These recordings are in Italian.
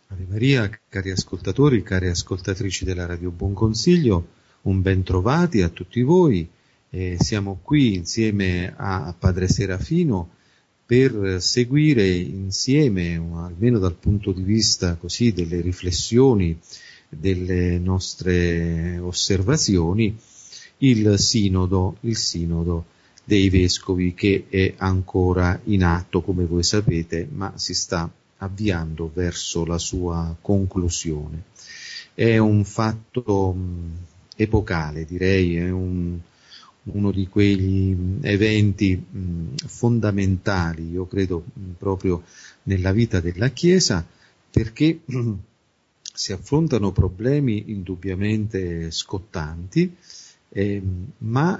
Ave Maria, cari ascoltatori, cari ascoltatrici della Radio Buon Consiglio, un ben trovati a tutti voi. Siamo qui insieme a Padre Serafino per seguire insieme, almeno dal punto di vista così delle riflessioni, delle nostre osservazioni, il sinodo dei vescovi, che è ancora in atto, come voi sapete, ma si sta avviando verso la sua conclusione. È un fatto epocale, direi, è uno di quegli eventi fondamentali, io credo, proprio nella vita della Chiesa, perché si affrontano problemi indubbiamente scottanti, ma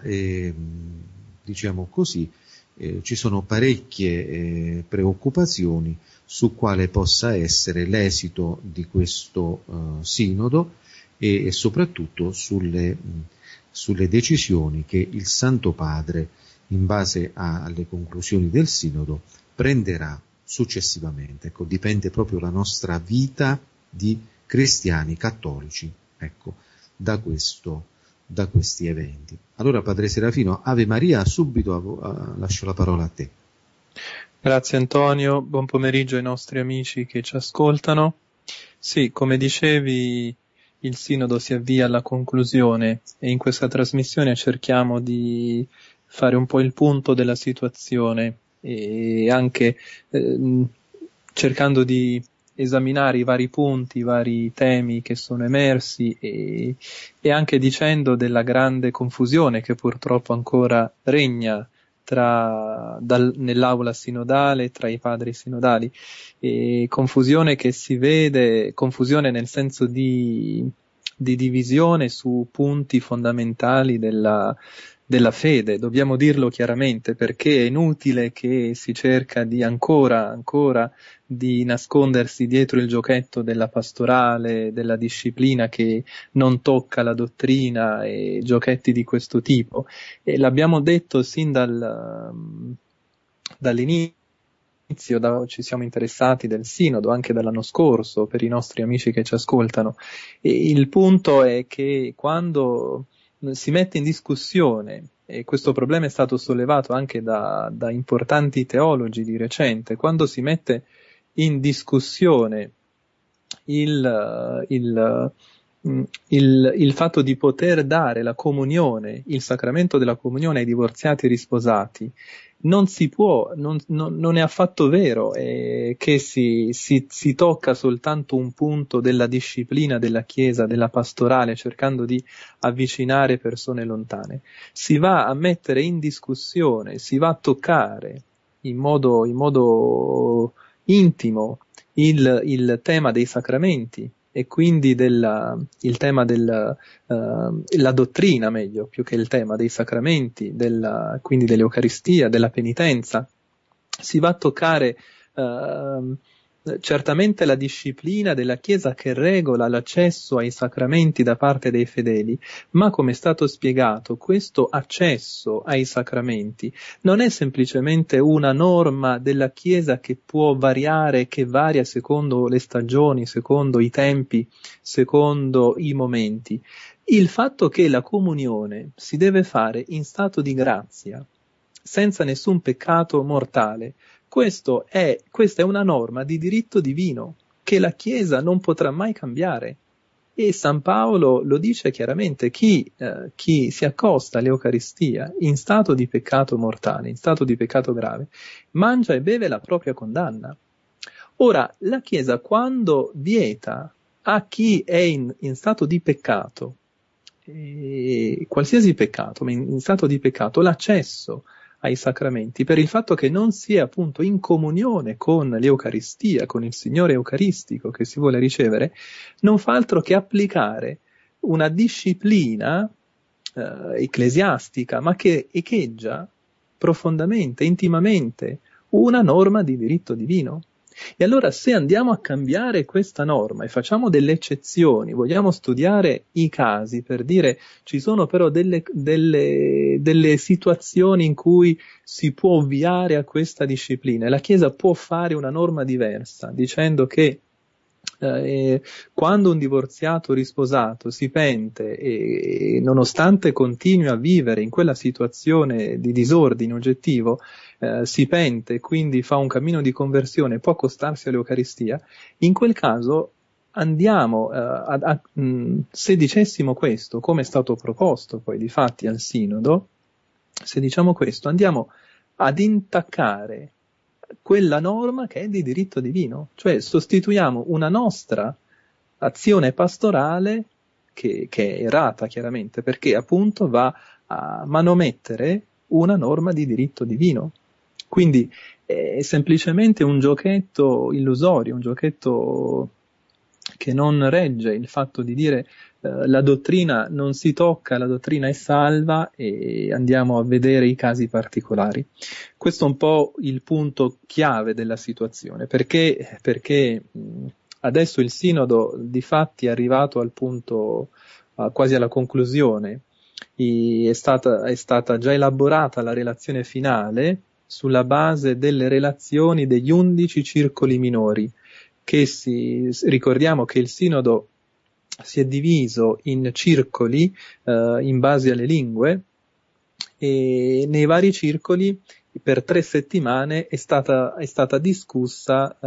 diciamo così, ci sono parecchie preoccupazioni su quale possa essere l'esito di questo sinodo e soprattutto sulle decisioni che il Santo Padre, in base alle conclusioni del sinodo, prenderà successivamente. Ecco, dipende proprio la nostra vita di cristiani cattolici, ecco, da questi eventi. Allora, Padre Serafino, Ave Maria, subito lascio la parola a te. Grazie Antonio, buon pomeriggio ai nostri amici che ci ascoltano. Sì, come dicevi, il Sinodo si avvia alla conclusione e in questa trasmissione cerchiamo di fare un po' il punto della situazione e anche cercando di esaminare i vari punti, i vari temi che sono emersi e anche dicendo della grande confusione che purtroppo ancora regna nell'aula sinodale, tra i padri sinodali, e confusione che si vede, confusione nel senso di divisione su punti fondamentali della fede. Dobbiamo dirlo chiaramente, perché è inutile che si cerca di ancora di nascondersi dietro il giochetto della pastorale, della disciplina che non tocca la dottrina e giochetti di questo tipo. E l'abbiamo detto sin dall'inizio, ci siamo interessati del Sinodo anche dall'anno scorso per i nostri amici che ci ascoltano. E il punto è che quando si mette in discussione, e questo problema è stato sollevato anche da importanti teologi di recente, quando si mette in discussione il fatto di poter dare la comunione, il sacramento della comunione ai divorziati e risposati, non si può, non è affatto vero che si tocca soltanto un punto della disciplina della Chiesa, della pastorale, cercando di avvicinare persone lontane. Si va a mettere in discussione, si va a toccare in modo intimo il tema dei sacramenti e quindi il tema la dottrina, meglio, più che il tema dei sacramenti, quindi dell'Eucaristia, della penitenza. Si va a toccare certamente la disciplina della Chiesa che regola l'accesso ai sacramenti da parte dei fedeli, ma come è stato spiegato, questo accesso ai sacramenti non è semplicemente una norma della Chiesa che può variare, che varia secondo le stagioni, secondo i tempi, secondo i momenti. Il fatto che la comunione si deve fare in stato di grazia, senza nessun peccato mortale, questa è una norma di diritto divino che la Chiesa non potrà mai cambiare. E San Paolo lo dice chiaramente, chi si accosta all'Eucaristia in stato di peccato mortale, in stato di peccato grave, mangia e beve la propria condanna. Ora, la Chiesa quando vieta a chi è in stato di peccato, qualsiasi peccato, ma in stato di peccato, l'accesso ai sacramenti, per il fatto che non si è appunto in comunione con l'Eucaristia, con il Signore Eucaristico che si vuole ricevere, non fa altro che applicare una disciplina ecclesiastica, ma che echeggia profondamente, intimamente, una norma di diritto divino. E allora se andiamo a cambiare questa norma e facciamo delle eccezioni, vogliamo studiare i casi per dire ci sono però delle situazioni in cui si può ovviare a questa disciplina e la Chiesa può fare una norma diversa dicendo che Quando un divorziato risposato si pente e nonostante continui a vivere in quella situazione di disordine oggettivo, si pente e quindi fa un cammino di conversione, può accostarsi all'Eucaristia, in quel caso andiamo, se dicessimo questo, come è stato proposto poi di fatti al Sinodo, se diciamo questo, andiamo ad intaccare quella norma che è di diritto divino, cioè sostituiamo una nostra azione pastorale che è errata chiaramente, perché appunto va a manomettere una norma di diritto divino. Quindi è semplicemente un giochetto illusorio, un giochetto che non regge il fatto di dire la dottrina non si tocca, la dottrina è salva e andiamo a vedere i casi particolari. Questo è un po' il punto chiave della situazione, perché adesso il Sinodo di fatti è arrivato al punto quasi alla conclusione, è stata già elaborata la relazione finale sulla base delle relazioni degli 11 circoli minori, che ricordiamo che il Sinodo si è diviso in circoli in base alle lingue, e nei vari circoli per 3 settimane è stata discussa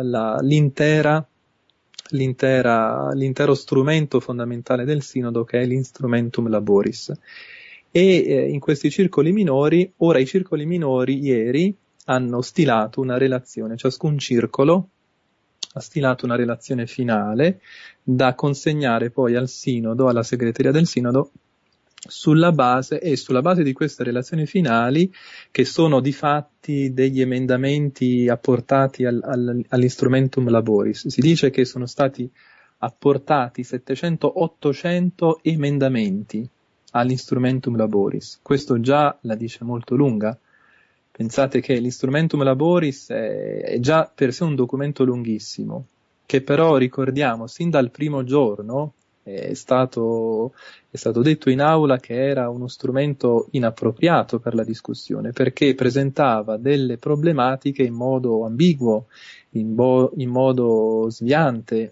l'intero strumento fondamentale del Sinodo, che è l'Instrumentum Laboris. E in questi circoli minori, ora i circoli minori ieri hanno stilato una relazione, ciascun circolo ha stilato una relazione finale da consegnare poi al Sinodo, alla segreteria del Sinodo, sulla base di queste relazioni finali, che sono di fatti degli emendamenti apportati all'Instrumentum Laboris. Si dice che sono stati apportati 700-800 emendamenti all'Instrumentum Laboris. Questo già la dice molto lunga. Pensate che l'Instrumentum Laboris è già per sé un documento lunghissimo, che però ricordiamo sin dal primo giorno è stato detto in aula che era uno strumento inappropriato per la discussione, perché presentava delle problematiche in modo ambiguo, in modo sviante.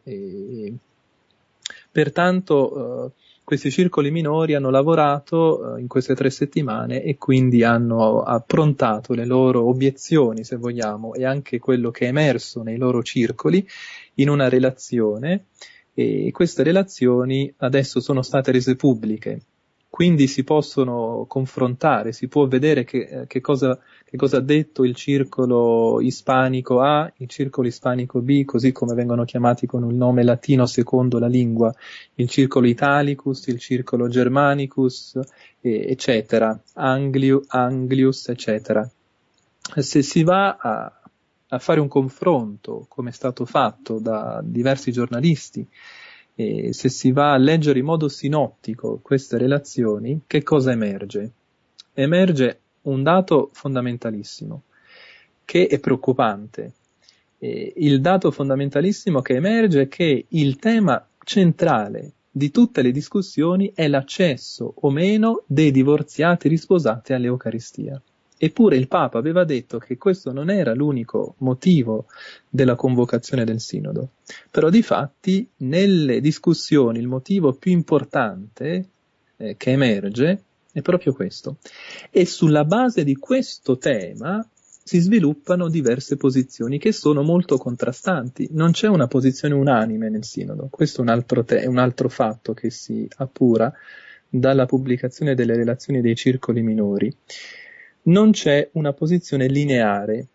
Pertanto questi circoli minori hanno lavorato in queste 3 settimane e quindi hanno approntato le loro obiezioni, se vogliamo, e anche quello che è emerso nei loro circoli in una relazione, e queste relazioni adesso sono state rese pubbliche, quindi si possono confrontare, si può vedere che cosa ha detto il circolo ispanico A, il circolo ispanico B, così come vengono chiamati con un nome latino secondo la lingua, il circolo Italicus, il circolo Germanicus, eccetera, Anglius, eccetera. Se si va a fare un confronto, come è stato fatto da diversi giornalisti, e se si va a leggere in modo sinottico queste relazioni, che cosa emerge? Emerge un dato fondamentalissimo, che è preoccupante. Il dato fondamentalissimo che emerge è che il tema centrale di tutte le discussioni è l'accesso o meno dei divorziati risposati all'Eucaristia. Eppure il Papa aveva detto che questo non era l'unico motivo della convocazione del Sinodo. Però di fatti nelle discussioni il motivo più importante che emerge è proprio questo. E sulla base di questo tema si sviluppano diverse posizioni che sono molto contrastanti. Non c'è una posizione unanime nel Sinodo. Questo è un altro fatto che si appura dalla pubblicazione delle relazioni dei circoli minori. Non c'è una posizione lineare.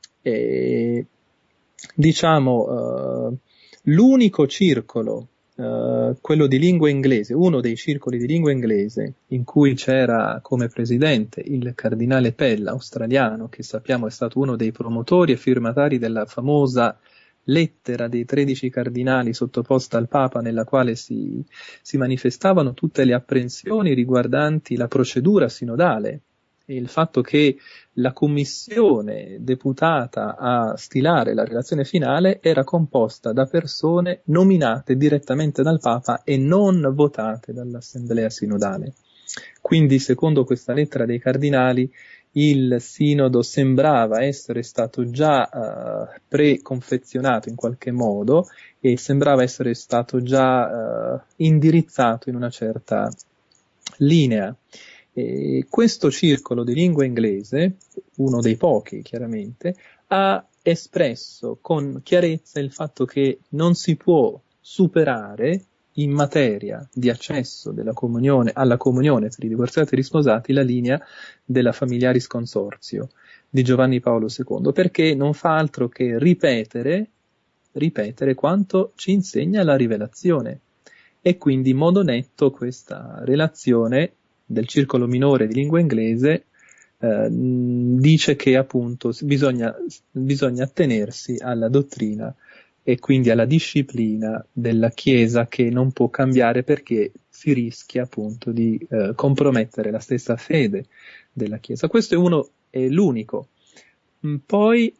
L'unico circolo, quello di lingua inglese, uno dei circoli di lingua inglese, in cui c'era come presidente il cardinale Pell, australiano, che sappiamo è stato uno dei promotori e firmatari della famosa lettera dei 13 cardinali sottoposta al Papa, nella quale si manifestavano tutte le apprensioni riguardanti la procedura sinodale, e il fatto che la commissione deputata a stilare la relazione finale era composta da persone nominate direttamente dal Papa e non votate dall'Assemblea sinodale. Quindi, secondo questa lettera dei cardinali, il sinodo sembrava essere stato già preconfezionato in qualche modo e sembrava essere stato già indirizzato in una certa linea. E questo circolo di lingua inglese, uno dei pochi chiaramente, ha espresso con chiarezza il fatto che non si può superare in materia di accesso alla comunione per i divorziati e risposati la linea della Familiaris Consortio di Giovanni Paolo II, perché non fa altro che ripetere quanto ci insegna la rivelazione. E quindi in modo netto questa relazione del circolo minore di lingua inglese dice che appunto bisogna attenersi alla dottrina e quindi alla disciplina della Chiesa, che non può cambiare perché si rischia appunto di compromettere la stessa fede della Chiesa. Questo è l'unico. Poi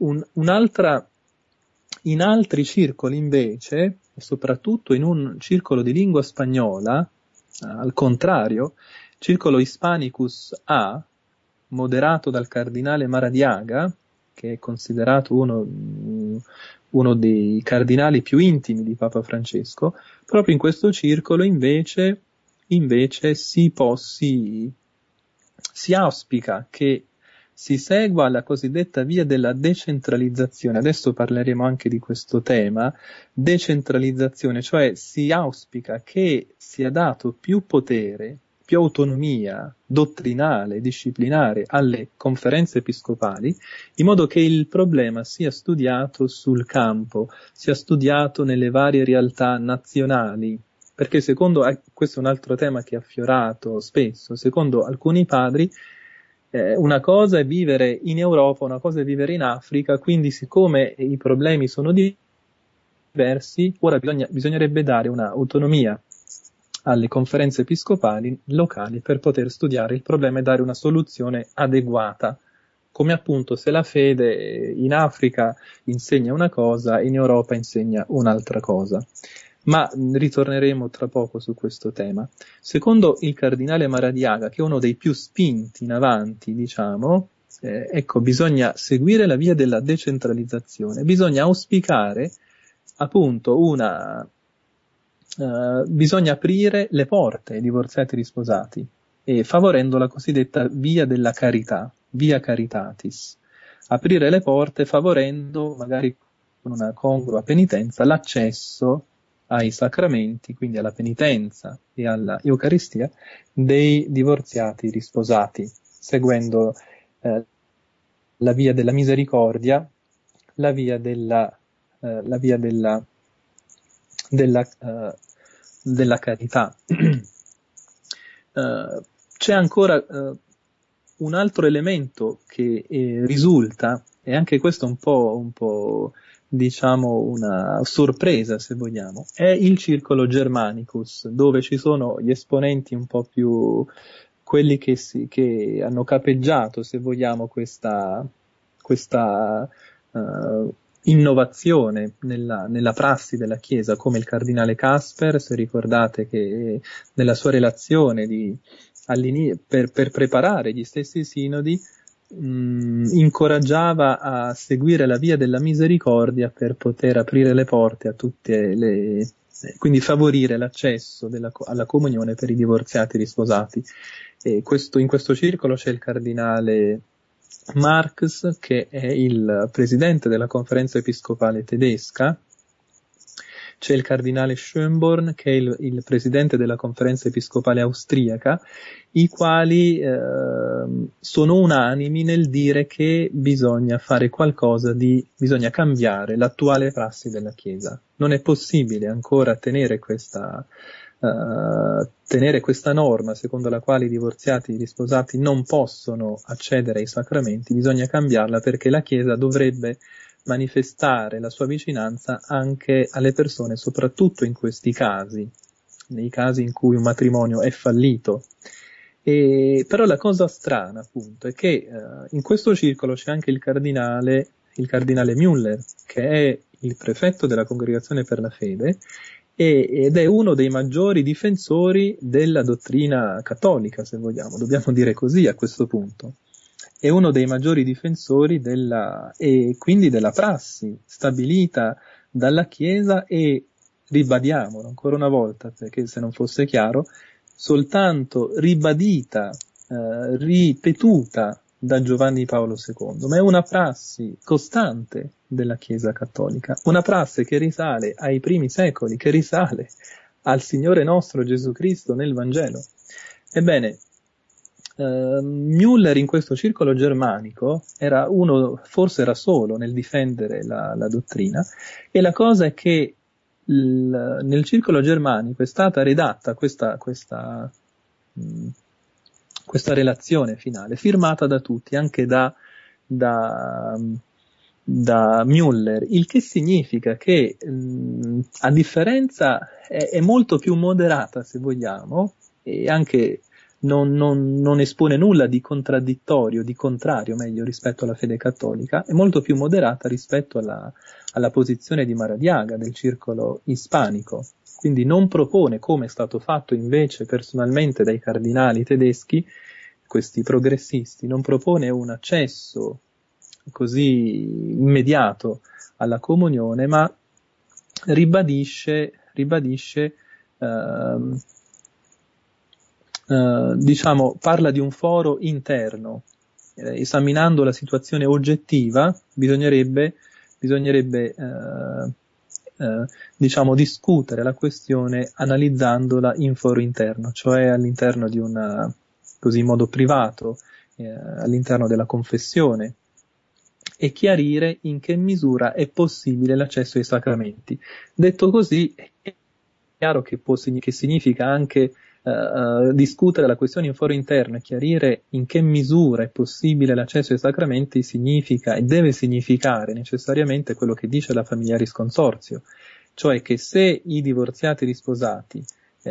in altri circoli invece, e soprattutto in un circolo di lingua spagnola, al contrario, circolo Hispanicus A, moderato dal cardinale Maradiaga, che è considerato uno dei cardinali più intimi di Papa Francesco, proprio in questo circolo invece si auspica che si segua la cosiddetta via della decentralizzazione. Adesso parleremo anche di questo tema, decentralizzazione, cioè si auspica che sia dato più potere, più autonomia dottrinale, disciplinare alle conferenze episcopali, in modo che il problema sia studiato sul campo, sia studiato nelle varie realtà nazionali, perché questo è un altro tema che è affiorato spesso, secondo alcuni padri una cosa è vivere in Europa, una cosa è vivere in Africa, quindi siccome i problemi sono diversi, ora bisognerebbe dare un'autonomia alle conferenze episcopali locali per poter studiare il problema e dare una soluzione adeguata, come appunto se la fede in Africa insegna una cosa, in Europa insegna un'altra cosa. Ma ritorneremo tra poco su questo tema. Secondo il cardinale Maradiaga, che è uno dei più spinti in avanti, diciamo, bisogna seguire la via della decentralizzazione, bisogna auspicare appunto bisogna aprire le porte ai divorziati e risposati, e favorendo la cosiddetta via della carità, via caritatis. Aprire le porte favorendo, magari con una congrua penitenza, l'accesso ai sacramenti, quindi alla penitenza e alla Eucaristia, dei divorziati risposati, seguendo la via della misericordia, la via della carità. C'è ancora un altro elemento che risulta, e anche questo un po' diciamo una sorpresa, se vogliamo, è il circolo Germanicus, dove ci sono gli esponenti un po' più quelli che hanno capeggiato, se vogliamo, questa innovazione nella prassi della Chiesa, come il cardinale Casper, se ricordate che nella sua relazione per preparare gli stessi sinodi incoraggiava a seguire la via della misericordia per poter aprire le porte a quindi favorire l'accesso alla comunione per i divorziati e risposati. E in questo circolo c'è il cardinale Marx, che è il presidente della conferenza episcopale tedesca, c'è il cardinale Schönborn, che è il presidente della conferenza episcopale austriaca, i quali sono unanimi nel dire che bisogna fare bisogna cambiare l'attuale prassi della Chiesa. Non è possibile ancora tenere questa norma secondo la quale i divorziati e i risposati non possono accedere ai sacramenti. Bisogna cambiarla, perché la Chiesa dovrebbe manifestare la sua vicinanza anche alle persone, soprattutto in questi casi, nei casi in cui un matrimonio è fallito. Però la cosa strana, appunto, è che in questo circolo c'è anche il cardinale Müller, che è il prefetto della Congregazione per la Fede ed è uno dei maggiori difensori della dottrina cattolica, se vogliamo, dobbiamo dire così a questo punto. è uno dei maggiori difensori e quindi della prassi stabilita dalla Chiesa e, ribadiamolo ancora una volta, perché se non fosse chiaro, soltanto ribadita, ripetuta da Giovanni Paolo II, ma è una prassi costante della Chiesa cattolica, una prassi che risale ai primi secoli, che risale al Signore nostro Gesù Cristo nel Vangelo. Ebbene, Müller in questo circolo germanico forse era solo nel difendere la dottrina, e la cosa è che nel circolo germanico è stata redatta questa relazione finale, firmata da tutti, anche da Müller, il che significa che a differenza è molto più moderata, se vogliamo, e anche non espone nulla di contraddittorio, di contrario meglio, rispetto alla fede cattolica, è molto più moderata rispetto alla posizione di Maradiaga del circolo ispanico. Quindi non propone, come è stato fatto invece personalmente dai cardinali tedeschi, questi progressisti, non propone un accesso così immediato alla comunione, ma ribadisce diciamo, parla di un foro interno. Esaminando la situazione oggettiva, bisognerebbe diciamo, discutere la questione analizzandola in foro interno, cioè all'interno di così in modo privato, all'interno della confessione, e chiarire in che misura è possibile l'accesso ai sacramenti. Detto così, è chiaro che significa anche discutere la questione in foro interno e chiarire in che misura è possibile l'accesso ai sacramenti significa e deve significare necessariamente quello che dice la Familiaris Consortio, cioè che se i divorziati risposati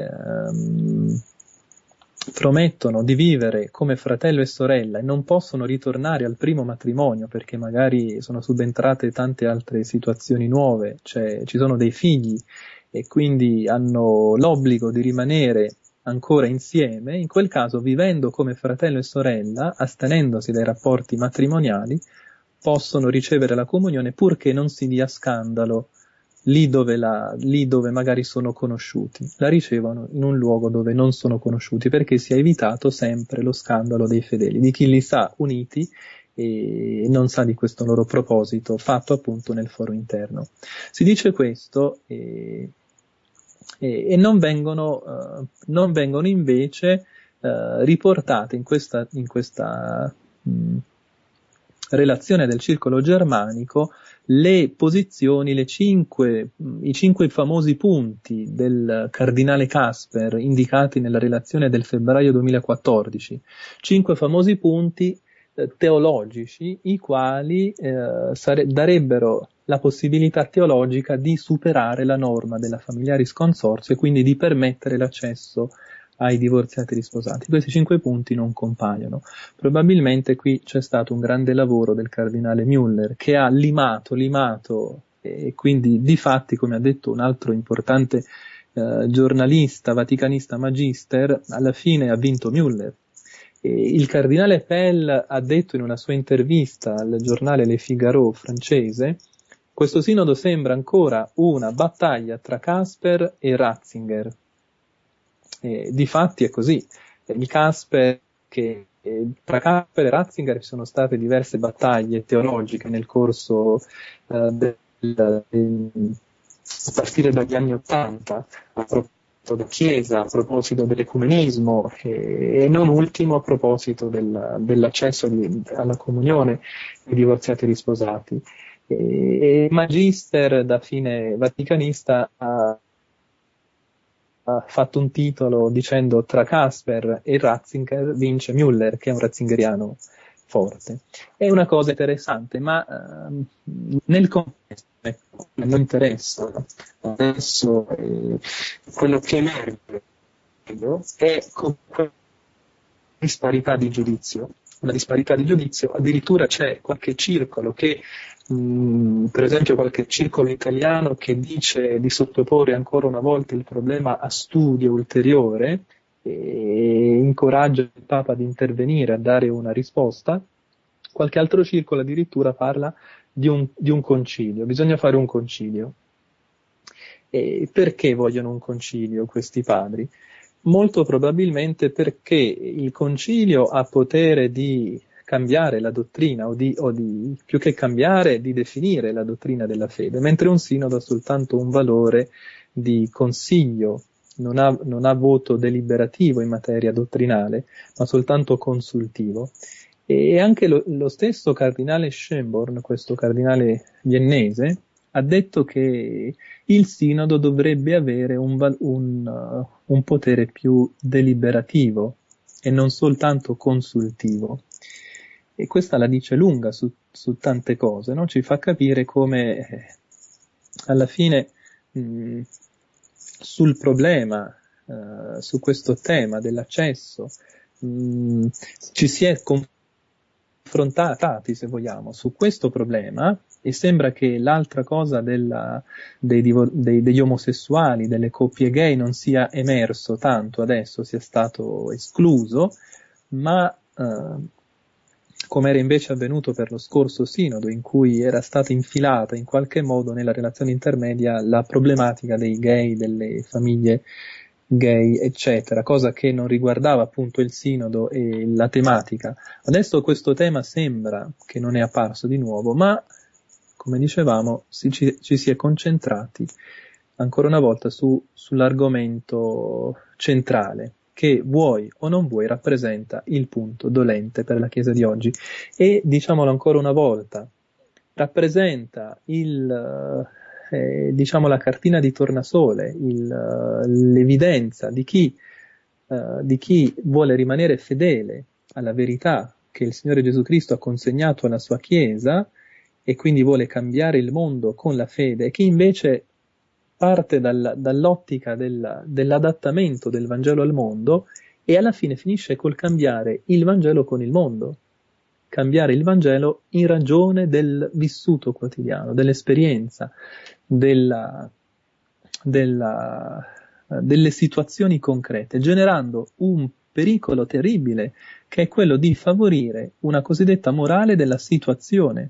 promettono di vivere come fratello e sorella e non possono ritornare al primo matrimonio perché magari sono subentrate tante altre situazioni nuove, cioè ci sono dei figli e quindi hanno l'obbligo di rimanere ancora insieme, in quel caso, vivendo come fratello e sorella, astenendosi dai rapporti matrimoniali, possono ricevere la comunione purché non si dia scandalo lì dove magari sono conosciuti. La ricevono in un luogo dove non sono conosciuti, perché si è evitato sempre lo scandalo dei fedeli, di chi li sa uniti e non sa di questo loro proposito, fatto appunto nel foro interno. Si dice questo e non vengono invece riportate in questa relazione del circolo germanico le posizioni, i 5 famosi punti del cardinale Casper indicati nella relazione del febbraio 2014, 5 famosi punti teologici, i quali darebbero la possibilità teologica di superare la norma della Familiaris Consortio e quindi di permettere l'accesso ai divorziati risposati. Questi 5 punti non compaiono. Probabilmente qui c'è stato un grande lavoro del cardinale Müller che ha limato e quindi di fatti, come ha detto un altro importante giornalista, vaticanista magister, alla fine ha vinto Müller. Il cardinale Pell ha detto in una sua intervista al giornale Le Figaro francese: questo sinodo sembra ancora una battaglia tra Casper e Ratzinger. Difatti è così. Il Casper, tra Casper e Ratzinger ci sono state diverse battaglie teologiche nel corso a partire dagli anni '80, a proposito della Chiesa, a proposito dell'ecumenismo e non ultimo a proposito dell'accesso alla comunione dei divorziati risposati. E Magister, da fine vaticanista, ha fatto un titolo dicendo: tra Casper e Ratzinger vince Müller, che è un ratzingeriano forte. È una cosa interessante, ma nel contesto non interessa adesso quello che emerge è comunque disparità di giudizio. Una disparità di giudizio, addirittura c'è qualche circolo che per esempio qualche circolo italiano che dice di sottoporre ancora una volta il problema a studio ulteriore e incoraggia il Papa ad intervenire, a dare una risposta, Qualche altro circolo addirittura parla di un concilio, bisogna fare un concilio. E perché vogliono un concilio questi padri? Molto probabilmente perché il concilio ha potere di cambiare la dottrina o di più che cambiare, di definire la dottrina della fede, mentre un sinodo ha soltanto un valore di consiglio, non ha voto deliberativo in materia dottrinale, ma soltanto consultivo. E anche lo stesso cardinale Schönborn, questo cardinale viennese, ha detto che il sinodo dovrebbe avere un potere più deliberativo e non soltanto consultivo. E questa la dice lunga su tante cose, no? Ci fa capire come alla fine sul problema, su questo tema dell'accesso, ci si è confrontati, se vogliamo, su questo problema, e sembra che l'altra cosa degli omosessuali, delle coppie gay, non sia emerso tanto adesso, sia stato escluso, ma come era invece avvenuto per lo scorso sinodo, in cui era stata infilata in qualche modo nella relazione intermedia la problematica dei gay, delle famiglie gay, eccetera, cosa che non riguardava appunto il sinodo e la tematica. Adesso questo tema sembra che non è apparso di nuovo, ma come dicevamo ci si è concentrati ancora una volta sull'argomento centrale, che vuoi o non vuoi rappresenta il punto dolente per la Chiesa di oggi. E, diciamolo ancora una volta, rappresenta la cartina di tornasole, l'evidenza di chi vuole rimanere fedele alla verità che il Signore Gesù Cristo ha consegnato alla sua Chiesa e quindi vuole cambiare il mondo con la fede, e chi invece parte dall'ottica dell'adattamento del Vangelo al mondo e alla fine finisce col cambiare il Vangelo con il mondo, cambiare il Vangelo in ragione del vissuto quotidiano, dell'esperienza, delle situazioni concrete, generando un pericolo terribile che è quello di favorire una cosiddetta morale della situazione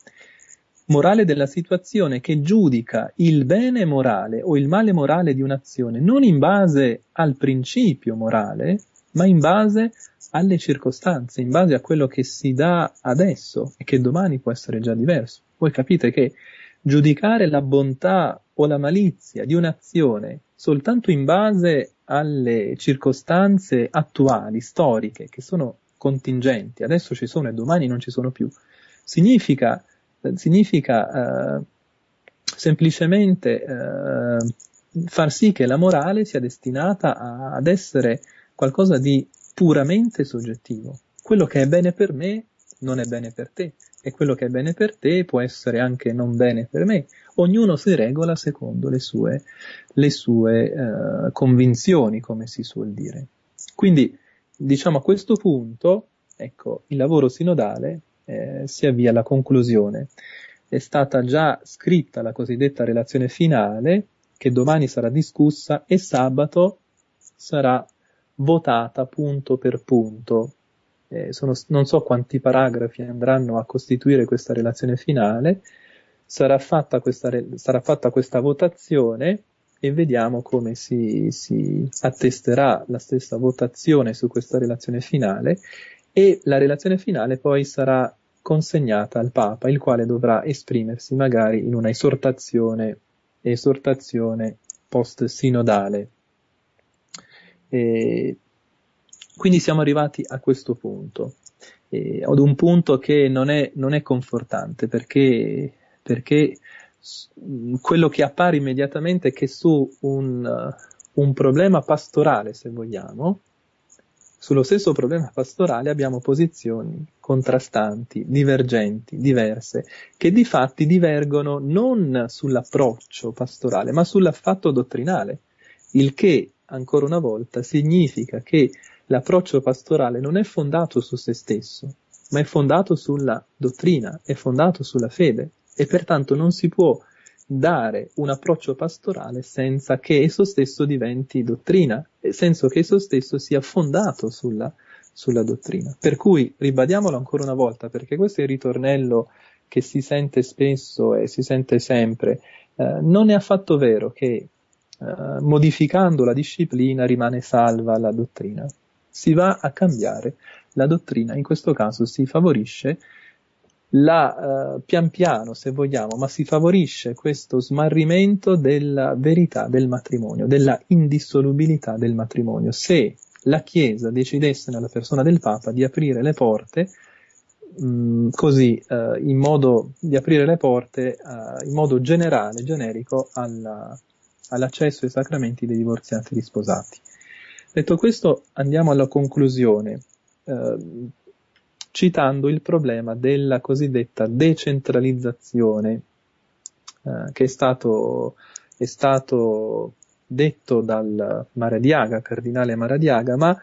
che giudica il bene morale o il male morale di un'azione non in base al principio morale, ma in base alle circostanze, in base a quello che si dà adesso e che domani può essere già diverso. Voi capite che giudicare la bontà o la malizia di un'azione soltanto in base alle circostanze attuali, storiche, che sono contingenti, adesso ci sono e domani non ci sono più, significa semplicemente far sì che la morale sia destinata ad essere qualcosa di puramente soggettivo. Quello che è bene per me non è bene per te, e quello che è bene per te può essere anche non bene per me. Ognuno si regola secondo le sue convinzioni, come si suol dire. Quindi, diciamo, a questo punto, ecco, il lavoro sinodale si avvia alla conclusione. È stata già scritta la cosiddetta relazione finale, che domani sarà discussa e sabato sarà votata punto per punto. Non so quanti paragrafi andranno a costituire questa relazione finale. Sarà fatta questa votazione e vediamo come si attesterà la stessa votazione su questa relazione finale, e la relazione finale poi sarà consegnata al Papa, il quale dovrà esprimersi magari in una esortazione post-sinodale. Quindi siamo arrivati a questo punto, ad un punto che non è confortante, perché quello che appare immediatamente è che su un problema pastorale, se vogliamo, sullo stesso problema pastorale abbiamo posizioni contrastanti, divergenti, diverse, che di fatti divergono non sull'approccio pastorale, ma sull'affatto dottrinale, il che, ancora una volta, significa che l'approccio pastorale non è fondato su se stesso, ma è fondato sulla dottrina, è fondato sulla fede, e pertanto non si può dare un approccio pastorale senza che esso stesso diventi dottrina, e senza che esso stesso sia fondato sulla sulla dottrina. Per cui ribadiamolo ancora una volta, perché questo è il ritornello che si sente spesso e si sente sempre. Non è affatto vero che modificando la disciplina rimane salva la dottrina. Si va a cambiare la dottrina, in questo caso si favorisce pian piano, se vogliamo, ma si favorisce questo smarrimento della verità del matrimonio, della indissolubilità del matrimonio. Se la Chiesa decidesse nella persona del Papa di aprire le porte, in modo di aprire le porte in modo generale, generico, all'accesso ai sacramenti dei divorziati risposati. Detto questo, andiamo alla conclusione, citando il problema della cosiddetta decentralizzazione, che è stato detto dal Maradiaga, cardinale Maradiaga, ma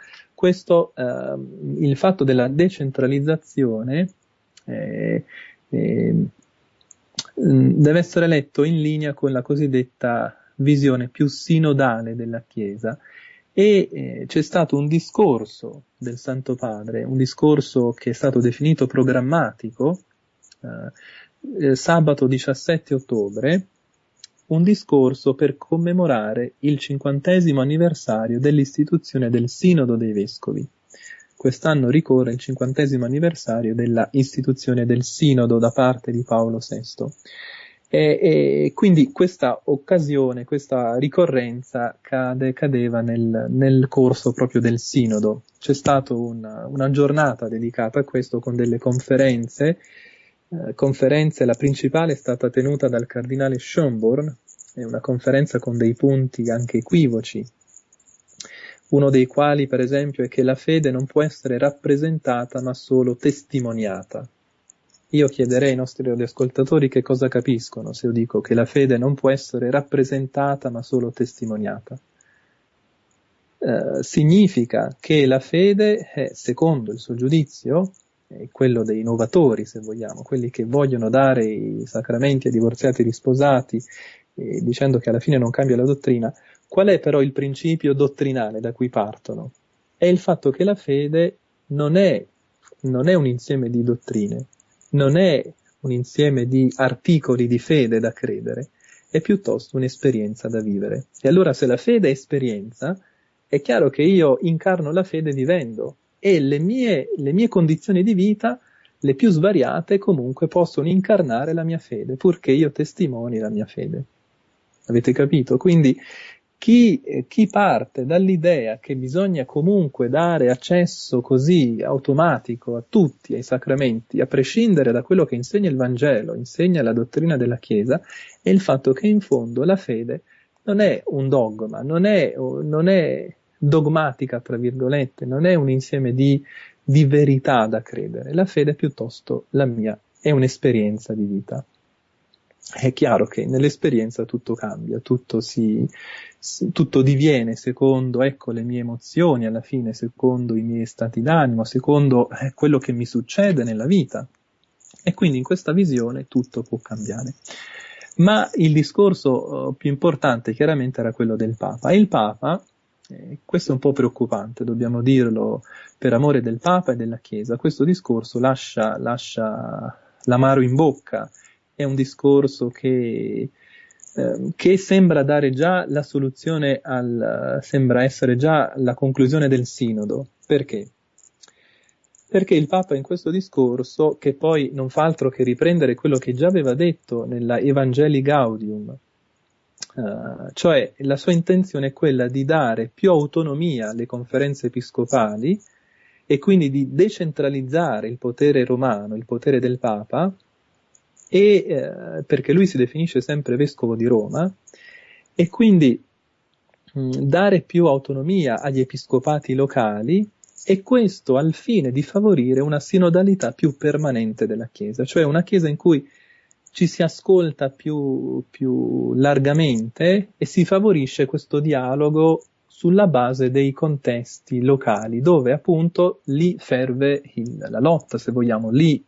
il fatto della decentralizzazione deve essere letto in linea con la cosiddetta visione più sinodale della Chiesa. E c'è stato un discorso del Santo Padre, un discorso che è stato definito programmatico, sabato 17 ottobre, un discorso per commemorare il 50° anniversario dell'istituzione del Sinodo dei Vescovi. Quest'anno ricorre il 50° anniversario della istituzione del Sinodo da parte di Paolo VI. E quindi questa occasione, questa ricorrenza cadeva nel corso proprio del Sinodo. C'è stata una giornata dedicata a questo con delle conferenze, la principale è stata tenuta dal cardinale Schönborn, è una conferenza con dei punti anche equivoci, uno dei quali per esempio è che la fede non può essere rappresentata ma solo testimoniata. Io chiederei ai nostri radioascoltatori che cosa capiscono se io dico che la fede non può essere rappresentata ma solo testimoniata. Significa che la fede è, secondo il suo giudizio, quello dei novatori, se vogliamo, quelli che vogliono dare i sacramenti ai divorziati risposati, dicendo che alla fine non cambia la dottrina. Qual è però il principio dottrinale da cui partono? È il fatto che la fede non è un insieme di dottrine, non è un insieme di articoli di fede da credere, è piuttosto un'esperienza da vivere. E allora se la fede è esperienza, è chiaro che io incarno la fede vivendo, e le mie condizioni di vita, le più svariate, comunque possono incarnare la mia fede, purché io testimoni la mia fede. Avete capito? Quindi chi parte dall'idea che bisogna comunque dare accesso così automatico a tutti ai sacramenti, a prescindere da quello che insegna il Vangelo, insegna la dottrina della Chiesa, è il fatto che in fondo la fede non è un dogma, non è dogmatica, tra virgolette, non è un insieme di verità da credere. La fede piuttosto, la mia, è un'esperienza di vita. È chiaro che nell'esperienza tutto cambia, tutto diviene secondo, le mie emozioni, alla fine secondo i miei stati d'animo, secondo quello che mi succede nella vita. E quindi in questa visione tutto può cambiare. Ma il discorso più importante chiaramente era quello del Papa. E il Papa, questo è un po' preoccupante, dobbiamo dirlo, per amore del Papa e della Chiesa, questo discorso lascia l'amaro in bocca. È un discorso che sembra dare già la soluzione sembra essere già la conclusione del Sinodo. Perché? Perché il Papa in questo discorso, che poi non fa altro che riprendere quello che già aveva detto nella Evangelii Gaudium, cioè la sua intenzione è quella di dare più autonomia alle conferenze episcopali e quindi di decentralizzare il potere romano, il potere del Papa, perché lui si definisce sempre vescovo di Roma, e quindi dare più autonomia agli episcopati locali, e questo al fine di favorire una sinodalità più permanente della Chiesa, cioè una Chiesa in cui ci si ascolta più largamente e si favorisce questo dialogo sulla base dei contesti locali, dove appunto lì ferve la lotta, se vogliamo, lì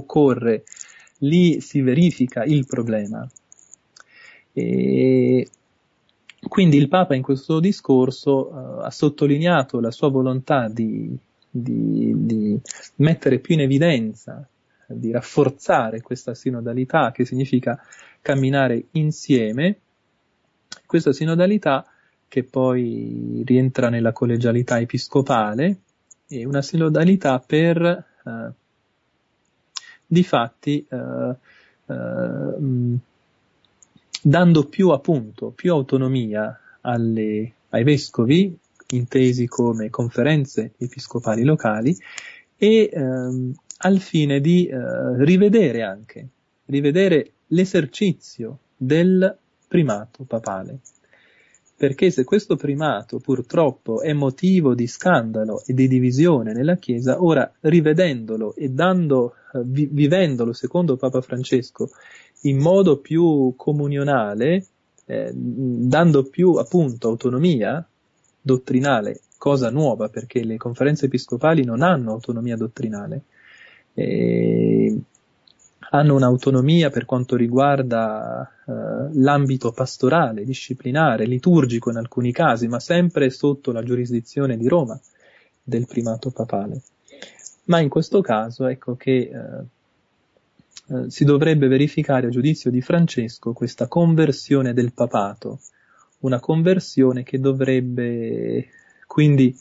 si verifica il problema. E quindi il Papa in questo discorso ha sottolineato la sua volontà di di mettere più in evidenza, di rafforzare questa sinodalità, che significa camminare insieme, questa sinodalità che poi rientra nella collegialità episcopale, è una sinodalità per difatti dando più autonomia ai vescovi, intesi come conferenze episcopali locali, e al fine di rivedere l'esercizio del primato papale. Perché se questo primato purtroppo è motivo di scandalo e di divisione nella Chiesa, ora rivedendolo e vivendolo secondo Papa Francesco in modo più comunionale, dando più appunto autonomia dottrinale, cosa nuova perché le conferenze episcopali non hanno autonomia dottrinale, hanno un'autonomia per quanto riguarda l'ambito pastorale, disciplinare, liturgico in alcuni casi, ma sempre sotto la giurisdizione di Roma, del primato papale. Ma in questo caso ecco che si dovrebbe verificare a giudizio di Francesco questa conversione del papato, una conversione che dovrebbe quindi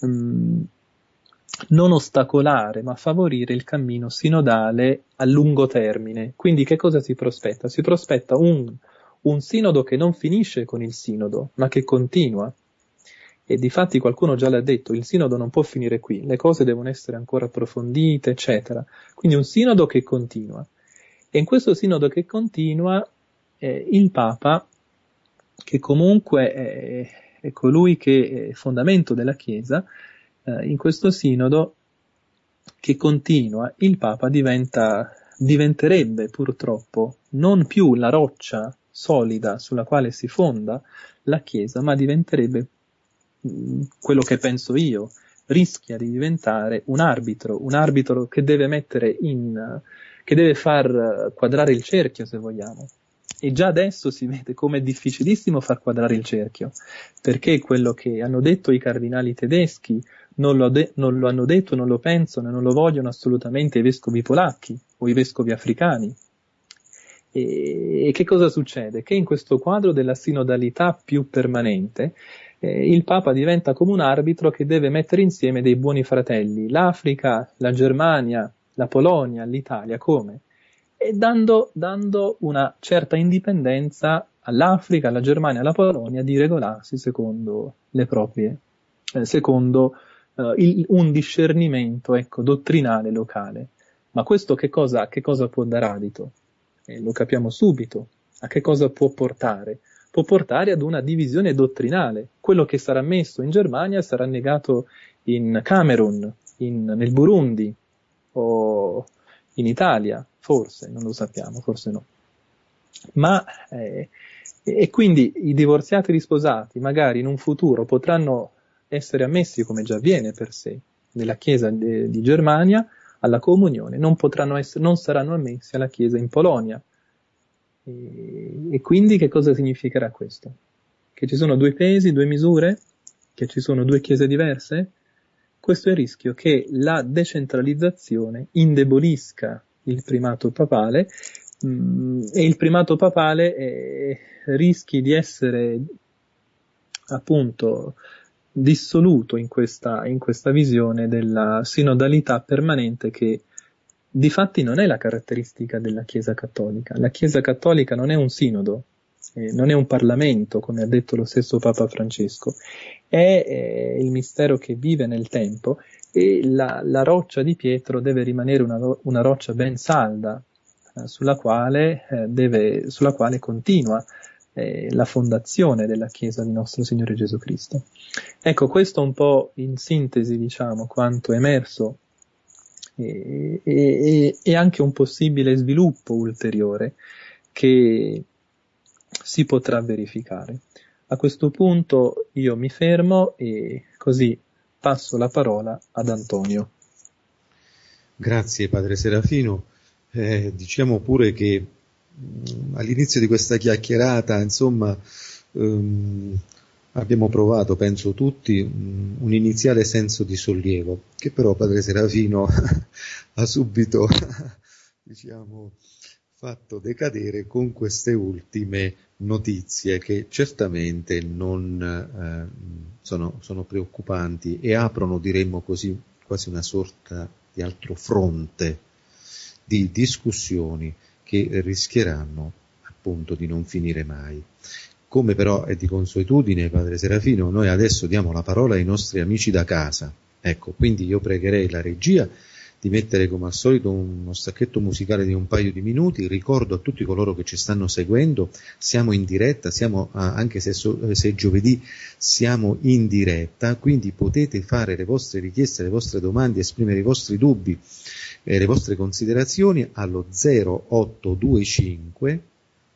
non ostacolare ma favorire il cammino sinodale a lungo termine. Quindi che cosa si prospetta? Si prospetta un sinodo che non finisce con il sinodo, ma che continua. E difatti qualcuno già l'ha detto, il sinodo non può finire qui, le cose devono essere ancora approfondite, eccetera. Quindi un sinodo che continua. E in questo sinodo che continua, il Papa, che comunque è colui che è fondamento della Chiesa, in questo sinodo che continua, il Papa diventerebbe purtroppo non più la roccia solida sulla quale si fonda la Chiesa, ma diventerebbe quello che penso io, rischia di diventare un arbitro che deve che deve far quadrare il cerchio, se vogliamo. E già adesso si vede come è difficilissimo far quadrare il cerchio, perché quello che hanno detto i cardinali tedeschi non lo hanno detto, non lo pensano e non lo vogliono assolutamente i vescovi polacchi o i vescovi africani. E che cosa succede? Che in questo quadro della sinodalità più permanente il Papa diventa come un arbitro che deve mettere insieme dei buoni fratelli, l'Africa, la Germania, la Polonia, l'Italia, come? E dando una certa indipendenza all'Africa, alla Germania, alla Polonia di regolarsi secondo le proprie, secondo un discernimento, dottrinale locale. Ma questo che cosa può dar adito? Lo capiamo subito. A che cosa può portare? Può portare ad una divisione dottrinale. Quello che sarà messo in Germania sarà negato in Camerun, nel Burundi o in Italia, forse, non lo sappiamo, forse no. Ma e quindi i divorziati risposati magari in un futuro potranno essere ammessi, come già avviene per sé nella Chiesa di Germania, alla comunione, non saranno ammessi alla Chiesa in Polonia. E quindi che cosa significherà questo? Che ci sono due pesi, due misure? Che ci sono due chiese diverse? Questo è il rischio che la decentralizzazione indebolisca il primato papale e il primato papale rischi di essere appunto dissoluto in questa visione della sinodalità permanente che difatti non è la caratteristica della Chiesa Cattolica. La Chiesa Cattolica non è un sinodo, non è un Parlamento, come ha detto lo stesso Papa Francesco, è il mistero che vive nel tempo e la roccia di Pietro deve rimanere una roccia ben salda, sulla quale continua la fondazione della Chiesa di nostro Signore Gesù Cristo. Ecco, questo un po' in sintesi, diciamo, quanto è emerso e anche un possibile sviluppo ulteriore che si potrà verificare. A questo punto io mi fermo e così passo la parola ad Antonio. Grazie Padre Serafino. Diciamo pure che all'inizio di questa chiacchierata, insomma, Abbiamo provato, penso tutti, un iniziale senso di sollievo, che però padre Serafino ha subito, diciamo, fatto decadere con queste ultime notizie che certamente non sono preoccupanti e aprono, diremmo così, quasi una sorta di altro fronte di discussioni che rischieranno appunto di non finire mai. Come però è di consuetudine, padre Serafino, noi adesso diamo la parola ai nostri amici da casa. Ecco, quindi io pregherei la regia di mettere come al solito uno stacchetto musicale di un paio di minuti. Ricordo a tutti coloro che ci stanno seguendo, siamo in diretta, anche se è giovedì, siamo in diretta, quindi potete fare le vostre richieste, le vostre domande, esprimere i vostri dubbi e le vostre considerazioni allo 0825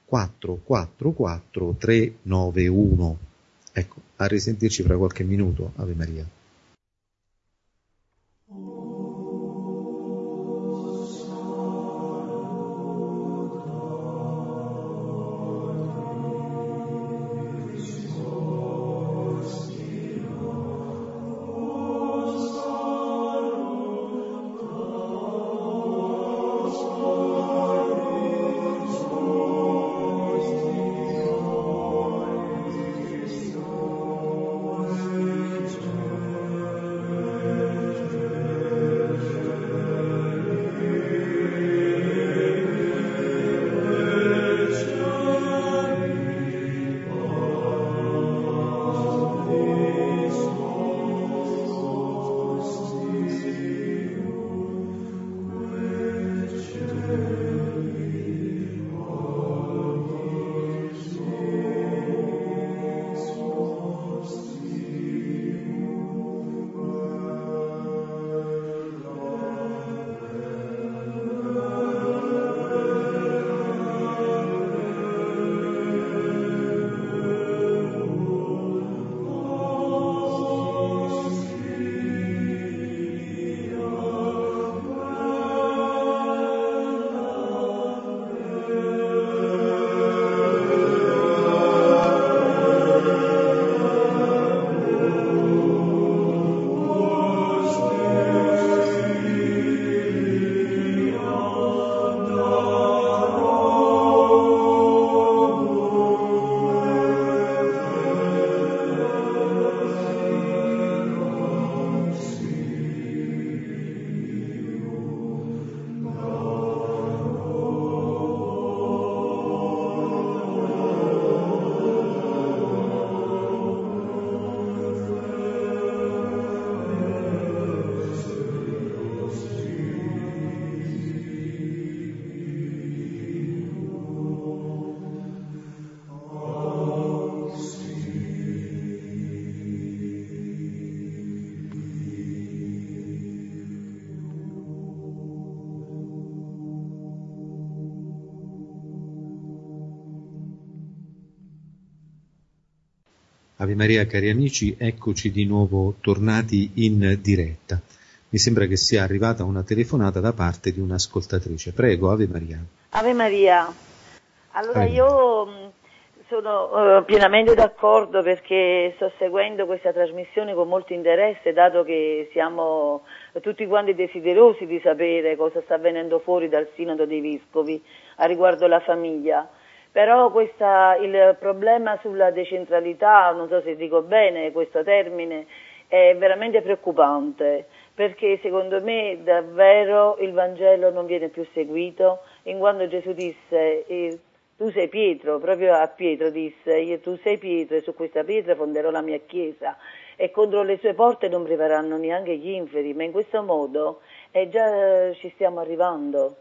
444 391. Ecco, a risentirci fra qualche minuto. Ave Maria. Ave Maria, cari amici, eccoci di nuovo tornati in diretta. Mi sembra che sia arrivata una telefonata da parte di un'ascoltatrice. Prego, Ave Maria. Ave Maria. Allora io sono pienamente d'accordo perché sto seguendo questa trasmissione con molto interesse, dato che siamo tutti quanti desiderosi di sapere cosa sta venendo fuori dal Sinodo dei Vescovi a riguardo la famiglia. Però il problema sulla decentralità, non so se dico bene questo termine, è veramente preoccupante, perché secondo me davvero il Vangelo non viene più seguito, in quanto Gesù disse tu sei Pietro, proprio a Pietro disse tu sei Pietro e su questa pietra fonderò la mia chiesa e contro le sue porte non prevarranno neanche gli inferi, ma in questo modo già ci stiamo arrivando.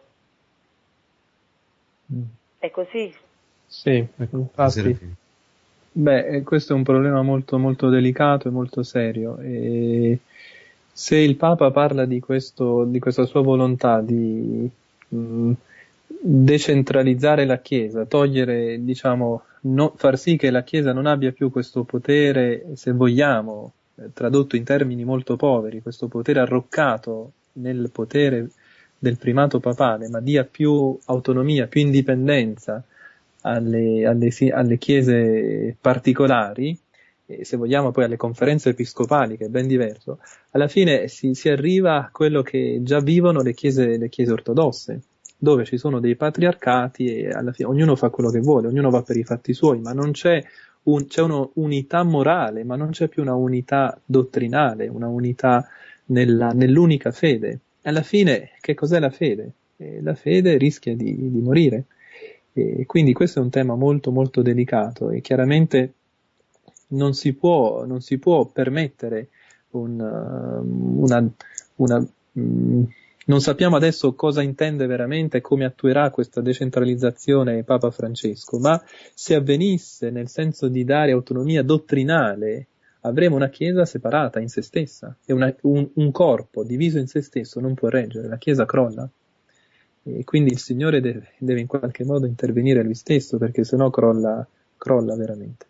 È così? Sì, infatti, questo è un problema molto, molto delicato e molto serio. E se il Papa parla di questa sua volontà di decentralizzare la Chiesa, togliere, far sì che la Chiesa non abbia più questo potere, se vogliamo, tradotto in termini molto poveri, questo potere arroccato nel potere del primato papale, ma dia più autonomia, più indipendenza alle chiese particolari, e se vogliamo poi alle conferenze episcopali, che è ben diverso, alla fine si arriva a quello che già vivono le chiese ortodosse, dove ci sono dei patriarcati e alla fine ognuno fa quello che vuole, ognuno va per i fatti suoi, ma non c'è c'è un'unità morale, ma non c'è più una unità dottrinale, una unità nell'unica fede. Alla fine, che cos'è la fede? La fede rischia di morire. E quindi questo è un tema molto molto delicato e chiaramente non si può permettere non sappiamo adesso cosa intende veramente e come attuerà questa decentralizzazione Papa Francesco, ma se avvenisse nel senso di dare autonomia dottrinale, avremo una Chiesa separata in se stessa, e un corpo diviso in se stesso non può reggere, la Chiesa crolla. E quindi il Signore deve in qualche modo intervenire lui stesso, perché sennò crolla veramente.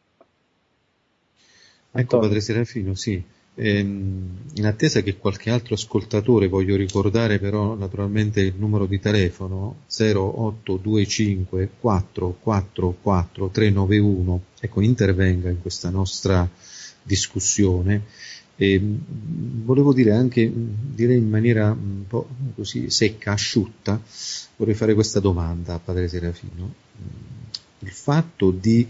Ecco, Padre Serafino, sì. In attesa che qualche altro ascoltatore, voglio ricordare però naturalmente il numero di telefono 0825 444 391, ecco, intervenga in questa nostra discussione. Volevo dire anche, direi in maniera un po' così secca, asciutta, vorrei fare questa domanda a Padre Serafino. Il fatto di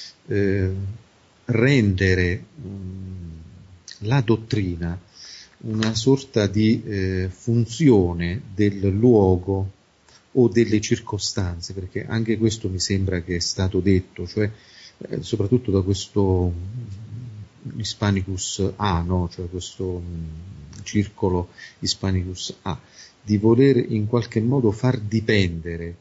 rendere la dottrina una sorta di funzione del luogo o delle circostanze, perché anche questo mi sembra che è stato detto, cioè soprattutto da questo Hispanicus A, no? Cioè questo circolo Hispanicus A, di voler in qualche modo far dipendere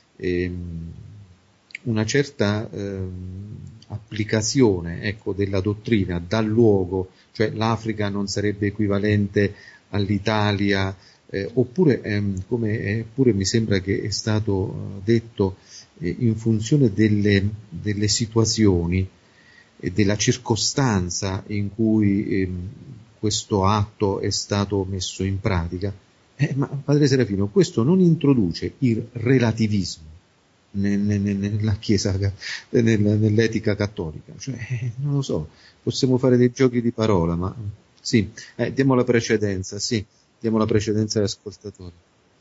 una certa applicazione, ecco, della dottrina dal luogo, cioè l'Africa non sarebbe equivalente all'Italia, oppure come pure mi sembra che è stato detto, in funzione delle situazioni e della circostanza in cui questo atto è stato messo in pratica. Ma Padre Serafino, questo non introduce il relativismo nella Chiesa, nell'etica cattolica? Cioè, non lo so, possiamo fare dei giochi di parola, ma sì, diamo la precedenza agli ascoltatori.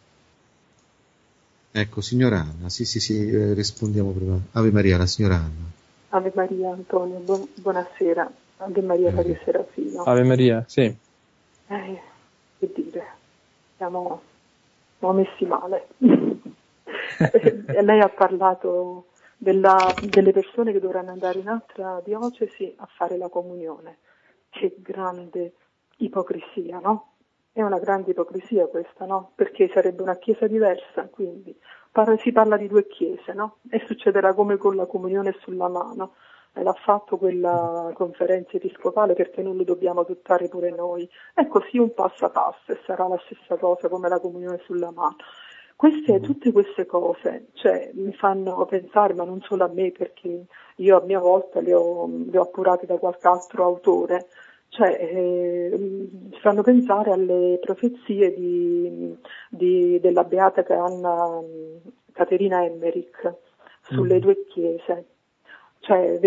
Ecco, signora Anna, sì, rispondiamo prima. Ave Maria, la signora Anna. Ave Maria Antonio, buonasera. Ave Maria Padre Serafino. Ave Maria, sì. Che dire, siamo messi male. Lei ha parlato delle persone che dovranno andare in altra diocesi a fare la comunione. Che grande ipocrisia, no? È una grande ipocrisia questa, no? Perché sarebbe una chiesa diversa, quindi si parla di due chiese, no? E succederà come con la comunione sulla mano. L'ha fatto quella conferenza episcopale, perché non lo dobbiamo adottare pure noi. È così un passo a passo e sarà la stessa cosa come la comunione sulla mano. Tutte queste cose, cioè, mi fanno pensare, ma non solo a me, perché io a mia volta le ho appurate da qualche altro autore, cioè fanno pensare alle profezie della beata Caterina Emmerich sulle due chiese. Cioè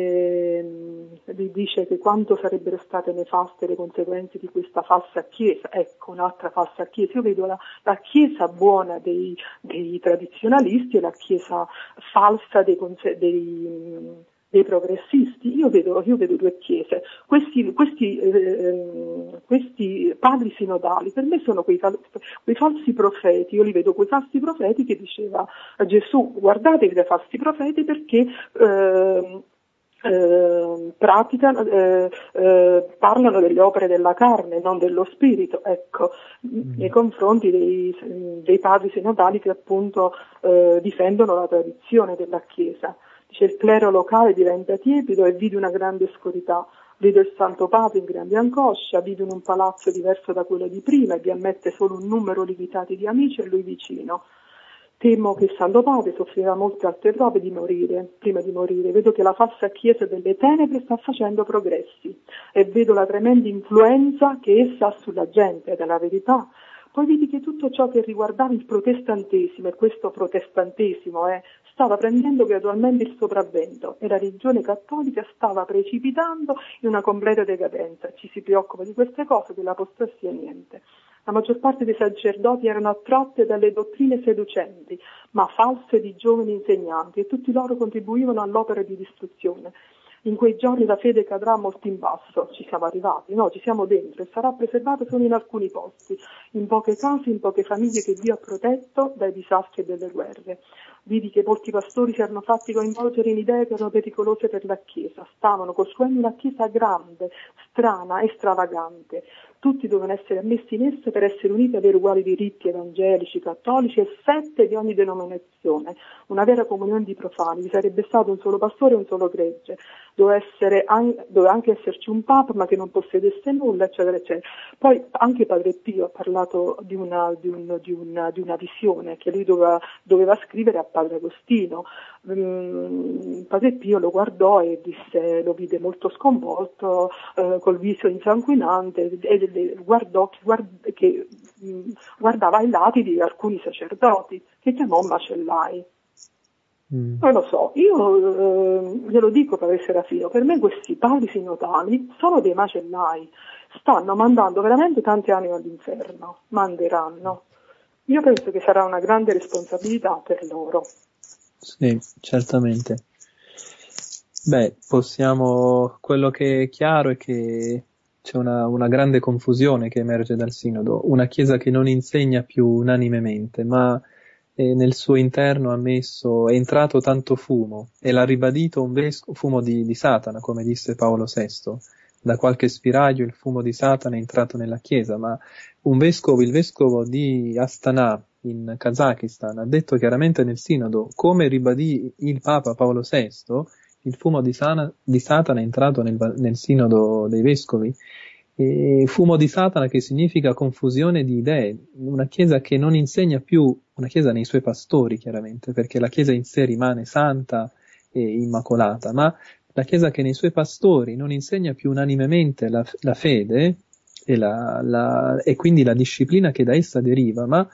dice che quanto sarebbero state nefaste le conseguenze di questa falsa chiesa. Ecco, un'altra falsa chiesa. Io vedo la chiesa buona dei tradizionalisti e la chiesa falsa dei progressisti. Io vedo due chiese. Questi padri sinodali per me sono quei falsi profeti. Io li vedo quei falsi profeti che diceva Gesù: guardatevi dai falsi profeti, perché parlano delle opere della carne, non dello spirito, ecco, nei confronti dei padri sinodali che appunto difendono la tradizione della Chiesa. Dice: il clero locale diventa tiepido e vive una grande oscurità. Vedo il Santo Padre in grande angoscia, vive in un palazzo diverso da quello di prima e vi ammette solo un numero limitato di amici e lui vicino. Temo che il Santo Padre soffrirà molte altre prove prima di morire. Vedo che la falsa Chiesa delle tenebre sta facendo progressi e vedo la tremenda influenza che essa ha sulla gente, ed è la verità. Poi vedi che tutto ciò che riguardava il protestantesimo, e questo protestantesimo stava prendendo gradualmente il sopravvento e la religione cattolica stava precipitando in una completa decadenza. Ci si preoccupa di queste cose, dell'apostasia niente. La maggior parte dei sacerdoti erano attratti dalle dottrine seducenti, ma false di giovani insegnanti, e tutti loro contribuivano all'opera di distruzione. In quei giorni la fede cadrà molto in basso, ci siamo arrivati, no, ci siamo dentro, e sarà preservata solo in alcuni posti, in poche case, in poche famiglie che Dio ha protetto dai disastri e dalle guerre. Vidi che molti pastori si erano fatti coinvolgere in idee che erano pericolose per la Chiesa, stavano costruendo una Chiesa grande, strana e stravagante. Tutti dovevano essere ammessi in essa per essere uniti e avere uguali diritti evangelici, cattolici e fette di ogni denominazione, una vera comunione di profani. Vi sarebbe stato un solo pastore e un solo gregge, doveva anche esserci un papa ma che non possedesse nulla, eccetera, eccetera. Poi anche Padre Pio ha parlato di una visione che lui doveva scrivere a Padre Agostino. Padre Pio lo guardò e disse, lo vide molto sconvolto, col viso insanguinante, e guardava i lati di alcuni sacerdoti che chiamò macellai. Non lo so, io glielo dico, Padre Serafino, per me questi padri sinodali sono dei macellai, stanno mandando veramente tante anime all'inferno, manderanno. Io penso che sarà una grande responsabilità per loro. Sì, certamente. Quello che è chiaro è che c'è una grande confusione che emerge dal Sinodo, una Chiesa che non insegna più unanimemente, ma nel suo interno è entrato tanto fumo, e l'ha ribadito fumo di Satana, come disse Paolo VI. Da qualche spiraglio il fumo di Satana è entrato nella Chiesa, ma il vescovo di Astana, in Kazakistan, ha detto chiaramente nel Sinodo, come ribadì il Papa Paolo VI, il fumo di Satana è entrato nel Sinodo dei Vescovi. E fumo di Satana, che significa confusione di idee, una Chiesa che non insegna più, una Chiesa nei suoi pastori chiaramente, perché la Chiesa in sé rimane santa e immacolata, ma la Chiesa che nei suoi pastori non insegna più unanimemente la fede e quindi la disciplina che da essa deriva, ma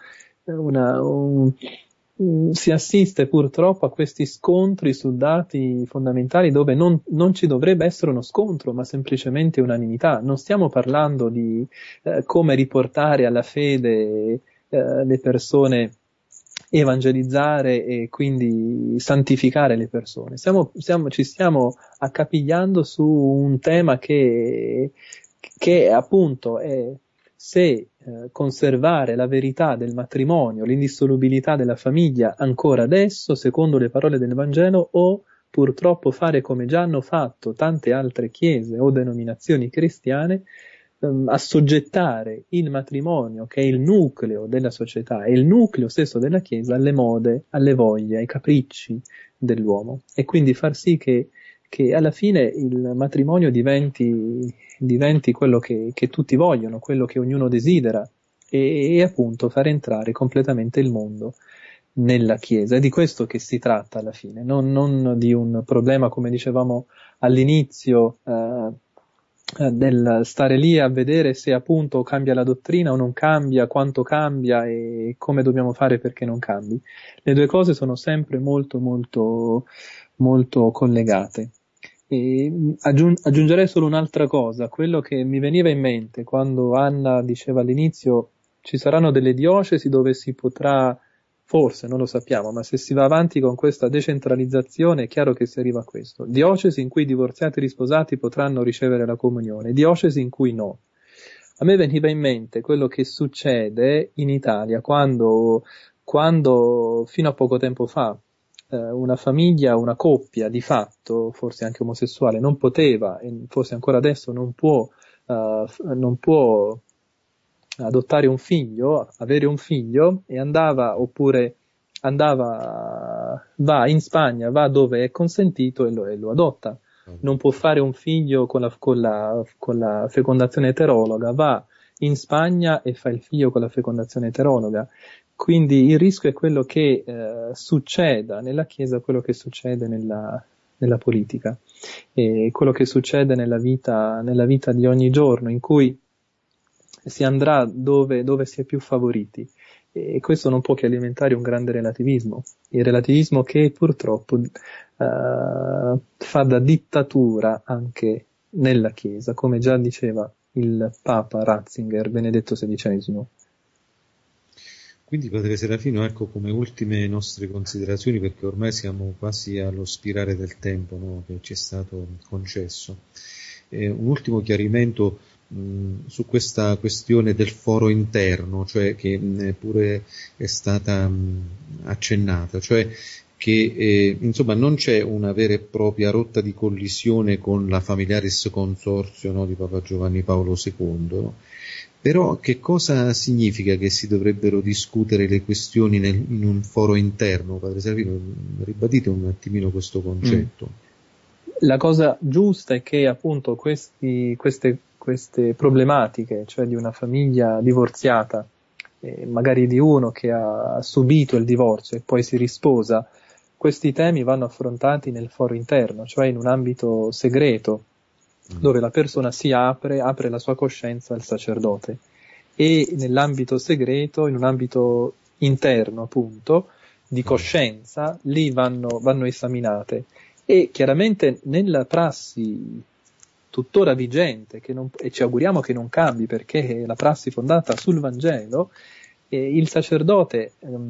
si assiste purtroppo a questi scontri su dati fondamentali dove non ci dovrebbe essere uno scontro, ma semplicemente unanimità. Non stiamo parlando di come riportare alla fede le persone, evangelizzare e quindi santificare le persone. Ci stiamo accapigliando su un tema che appunto è se conservare la verità del matrimonio, l'indissolubilità della famiglia ancora adesso, secondo le parole del Vangelo, o purtroppo fare come già hanno fatto tante altre chiese o denominazioni cristiane, assoggettare il matrimonio, che è il nucleo della società, è il nucleo stesso della Chiesa, alle mode, alle voglie, ai capricci dell'uomo, e quindi far sì che alla fine il matrimonio diventi quello che tutti vogliono, quello che ognuno desidera, e appunto far entrare completamente il mondo nella Chiesa. È di questo che si tratta alla fine, non di un problema, come dicevamo all'inizio, del stare lì a vedere se appunto cambia la dottrina o non cambia, quanto cambia e come dobbiamo fare perché non cambi. Le due cose sono sempre molto molto molto collegate. E aggiungerei solo un'altra cosa, quello che mi veniva in mente quando Anna diceva all'inizio ci saranno delle diocesi dove si potrà, forse non lo sappiamo, ma se si va avanti con questa decentralizzazione è chiaro che si arriva a questo: diocesi in cui i divorziati e risposati potranno ricevere la comunione, diocesi in cui no. A me veniva in mente quello che succede in Italia quando fino a poco tempo fa una famiglia, una coppia di fatto, forse anche omosessuale, non poteva, e forse ancora adesso non può adottare un figlio, avere un figlio, e va in Spagna, va dove è consentito e lo adotta. Non può fare un figlio con la fecondazione eterologa, va in Spagna e fa il figlio con la fecondazione eterologa. Quindi il rischio è quello che succeda nella Chiesa, quello che succede nella politica, e quello che succede nella vita di ogni giorno, in cui si andrà dove si è più favoriti. E questo non può che alimentare un grande relativismo, il relativismo che purtroppo fa da dittatura anche nella Chiesa, come già diceva il Papa Ratzinger, Benedetto XVI. Quindi, Padre Serafino, ecco, come ultime nostre considerazioni, perché ormai siamo quasi allo spirare del tempo, no, che ci è stato concesso. Un ultimo chiarimento su questa questione del foro interno, cioè che pure è stata accennata, cioè che insomma non c'è una vera e propria rotta di collisione con la Familiaris Consortio, no, di Papa Giovanni Paolo II, no? Però che cosa significa che si dovrebbero discutere le questioni in un foro interno, Padre Serafino? Ribadite un attimino questo concetto. La cosa giusta è che appunto queste problematiche, cioè di una famiglia divorziata, magari di uno che ha subito il divorzio e poi si risposa, questi temi vanno affrontati nel foro interno, cioè in un ambito segreto, dove la persona si apre la sua coscienza al sacerdote, e nell'ambito segreto, in un ambito interno appunto, di coscienza, lì vanno esaminate. E chiaramente nella prassi tuttora vigente, e ci auguriamo che non cambi, perché è la prassi fondata sul Vangelo, il sacerdote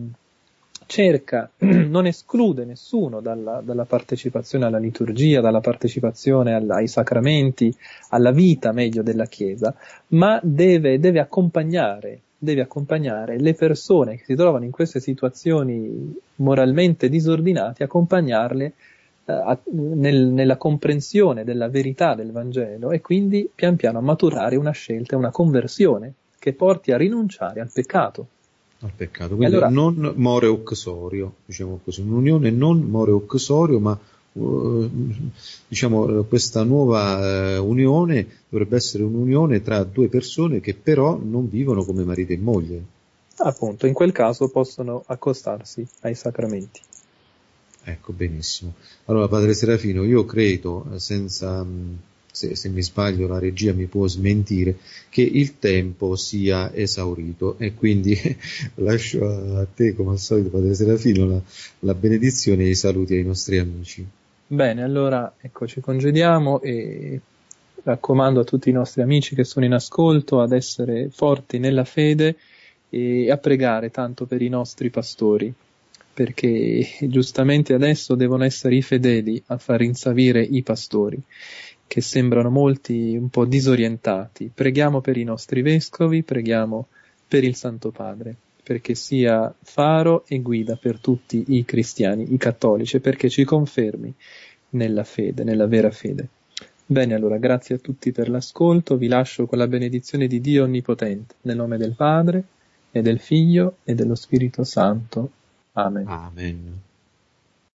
non esclude nessuno dalla partecipazione alla liturgia, dalla partecipazione ai sacramenti, alla vita meglio della Chiesa, ma deve accompagnare le persone che si trovano in queste situazioni moralmente disordinate, accompagnarle nella comprensione della verità del Vangelo, e quindi pian piano a maturare una scelta, una conversione che porti a rinunciare al peccato. Quindi allora, non more uxorio, diciamo così, un'unione non more uxorio, ma diciamo questa nuova unione dovrebbe essere un'unione tra due persone che però non vivono come marito e moglie. Appunto, in quel caso possono accostarsi ai sacramenti. Ecco, benissimo. Allora, Padre Serafino, io credo, senza, se mi sbaglio la regia mi può smentire, che il tempo sia esaurito, e quindi lascio a te, come al solito, Padre Serafino, la benedizione e i saluti ai nostri amici. Bene, allora ecco, ci congediamo e raccomando a tutti i nostri amici che sono in ascolto ad essere forti nella fede e a pregare tanto per i nostri pastori, perché giustamente adesso devono essere i fedeli a far rinsavire i pastori, che sembrano molti un po' disorientati. Preghiamo per i nostri vescovi, preghiamo per il Santo Padre, perché sia faro e guida per tutti i cristiani, i cattolici, perché ci confermi nella fede, nella vera fede. Bene, allora, grazie a tutti per l'ascolto, vi lascio con la benedizione di Dio Onnipotente, nel nome del Padre, e del Figlio, e dello Spirito Santo. Amen. Amen.